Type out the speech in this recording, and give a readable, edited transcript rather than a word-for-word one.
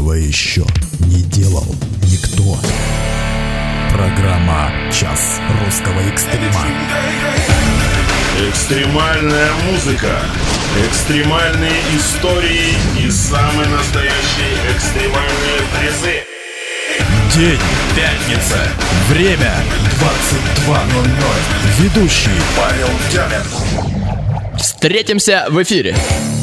этого еще не делал никто. Программа «Час русского экстрима». Экстремальная музыка, экстремальные истории и самые настоящие экстремальные призы. День пятница. Время 22:00. Ведущий Павел Демин. Встретимся в эфире.